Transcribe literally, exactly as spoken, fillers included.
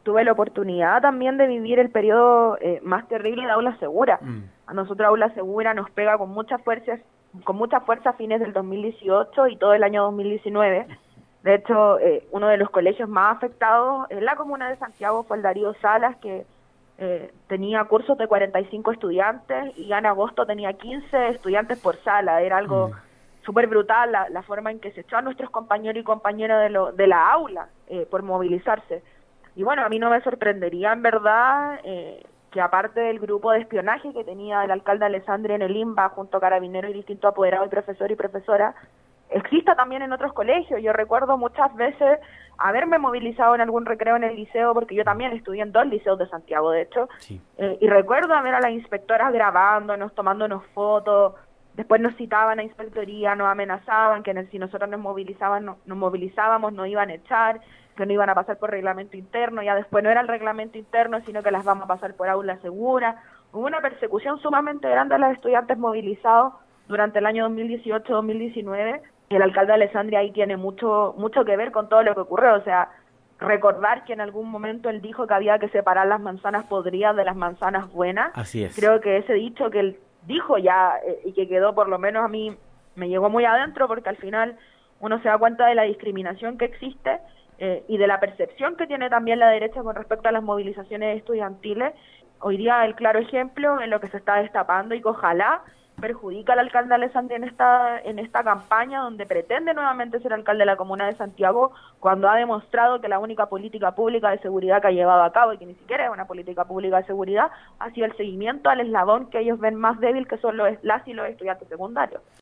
tuve la oportunidad también de vivir el periodo eh, más terrible de Aula Segura. Mm. A nosotros Aula Segura nos pega con mucha fuerza, con mucha fuerza a fines del dos mil dieciocho y todo el año dos mil diecinueve. De hecho, eh, uno de los colegios más afectados en la comuna de Santiago fue el Darío Salas, que eh, tenía cursos de cuarenta y cinco estudiantes y en agosto tenía quince estudiantes por sala. Era algo Mm. súper brutal la, la forma en que se echó a nuestros compañeros y compañeras de, lo, de la aula eh, por movilizarse. Y bueno, a mí no me sorprendería en verdad eh, que aparte del grupo de espionaje que tenía el alcalde Alessandri en el INBA junto a carabineros y distintos apoderados y profesores y profesoras, exista también en otros colegios. Yo recuerdo muchas veces haberme movilizado en algún recreo en el liceo, porque yo también estudié en dos liceos de Santiago, de hecho, Sí. eh, y recuerdo a ver a las inspectoras grabándonos, tomándonos fotos, después nos citaban a inspectoría, nos amenazaban que si nosotros nos movilizaban, no, nos movilizábamos, nos iban a echar, que no iban a pasar por reglamento interno, ya después no era el reglamento interno, sino que las vamos a pasar por aula segura. Hubo una persecución sumamente grande a los estudiantes movilizados durante el año dos mil dieciocho dos mil diecinueve, y el alcalde Alessandri ahí tiene mucho mucho que ver con todo lo que ocurrió. O sea, recordar que en algún momento él dijo que había que separar las manzanas podridas de las manzanas buenas. Así es. Creo que ese dicho que él dijo ya eh, y que quedó, por lo menos a mí, me llegó muy adentro, porque al final uno se da cuenta de la discriminación que existe eh, y de la percepción que tiene también la derecha con respecto a las movilizaciones estudiantiles. Hoy día el claro ejemplo en lo que se está destapando y que ojalá perjudica al alcalde Alessandri en esta en esta campaña donde pretende nuevamente ser alcalde de la comuna de Santiago, cuando ha demostrado que la única política pública de seguridad que ha llevado a cabo, y que ni siquiera es una política pública de seguridad, ha sido el seguimiento al eslabón que ellos ven más débil, que son los las y los estudiantes secundarios.